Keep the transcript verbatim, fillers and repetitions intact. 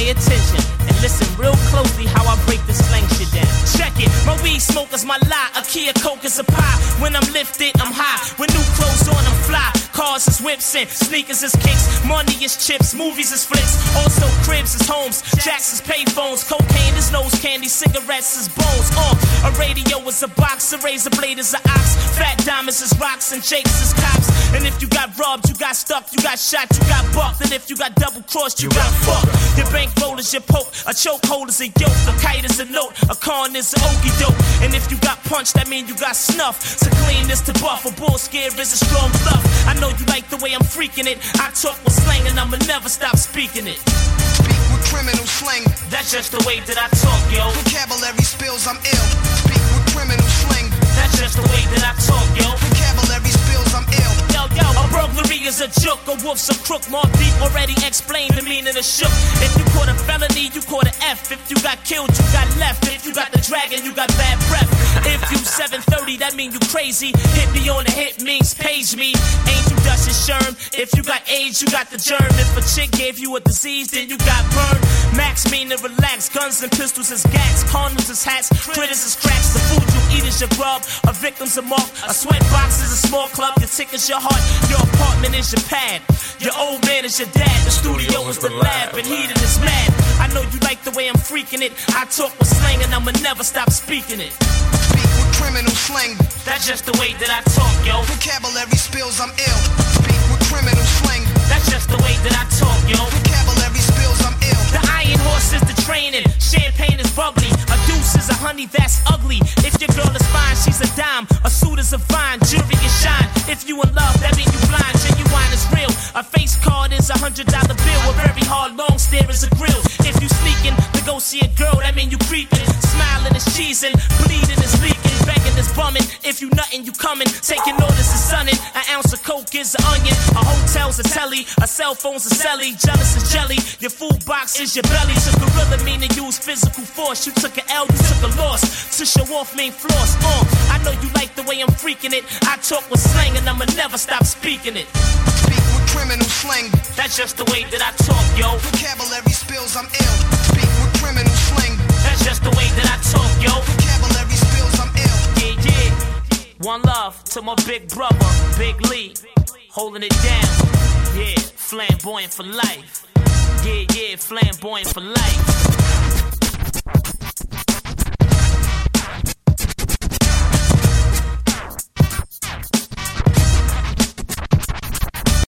pay attention and listen real closely how I break this slang shit down. Check it, my weed smoke is my lie. A Kia Coke is a pie. When I'm lifted, I'm high. With new clothes on, I'm fly. Cars is whips and sneakers is kicks. Money is chips, movies is flicks. Also cribs is homes, jacks is payphones. Cocaine is nose candy, cigarettes is bones. Uh, a radio is a box, a razor blade is an ox. Fat diamonds is rocks and jakes is cops. And if you got robbed, you got stuck, you got shot, you got bucked. And if you got double crossed, you, you got fucked. Your bankroll is your poke, a chokehold is a yoke, a kite is a note, a con is an okie doke. And if you got punched, that mean you got snuff. To clean this to buff, a bull scare is a strong bluff. I know you like the way I'm freaking it. I talk with slang and I'ma never stop speaking it. Speak with criminal slang. That's just the way that I talk, yo. Vocabulary spills, I'm ill. Speak with criminal slang. That's just the way that I talk, yo. Vocabulary spills, I'm ill. Yo, yo, a burglary is a joke, a wolf's a crook. More deep already explained the meaning of shook. If you caught a felony, you caught an F. If you got killed, you got left. If you got the dragon, you got bad breath. If you seven thirty, that mean you crazy. Hit me on the hit means page me. Ain't you Dutch and Sherm? If you got AIDS, you got the germ. If a chick gave you a disease, then you got burned. Max mean to relax. Guns and pistols is gats. Condoms is hats. Critters is cracks. The food you eat is your grub. A victim's a mark. A sweat box is a small club. Your ticket's your heart. Your apartment is your pad. Your old man is your dad. The studio is the lab. And heated is mad. I know you like the way I'm freaking it. I talk with slang and I'ma never stop speaking it. Speak with criminal slang. That's just the way that I talk, yo. Vocabulary spills, I'm ill. Speak with criminal slang. That's just the way that I talk, yo. Vocabulary spills, I'm ill. The iron horse is the training. Champagne is bubbly. A deuce is a honey that's ugly. If your girl is fine, she's a dime. A suit is a vine. Jewelry is shine. If you in love, that mean you blind. Genuine is real. A face card is a hundred dollar bill. A very hard long stare is a grill. If you sneaking to go see a girl, that mean you creeping. Smiling is cheesing. Bleeding is leaking. Begging is bumming. If you nuttin', you coming. Taking orders is sunning. An ounce of coke is an onion. A hotel's a telly. A cell phone's a celly. Jealous is jelly. Your food box is your belly. To gorilla mean to use physical force. You took an L, you took a loss. To show off mean floss. Uh, I know you like the way I'm freaking it. I talk with slang and I'ma never stop speaking it. Speak with criminal slang. That's just the way that I talk, yo. Vocabulary spills, I'm ill. Speak with criminal slang. That's just the way that I talk, yo. Vocabulary spills, I'm ill. Yeah, yeah. One love to my big brother, Big Lee. Holding it down. Yeah, flamboyant for life. Yeah, yeah, flamboyant for life.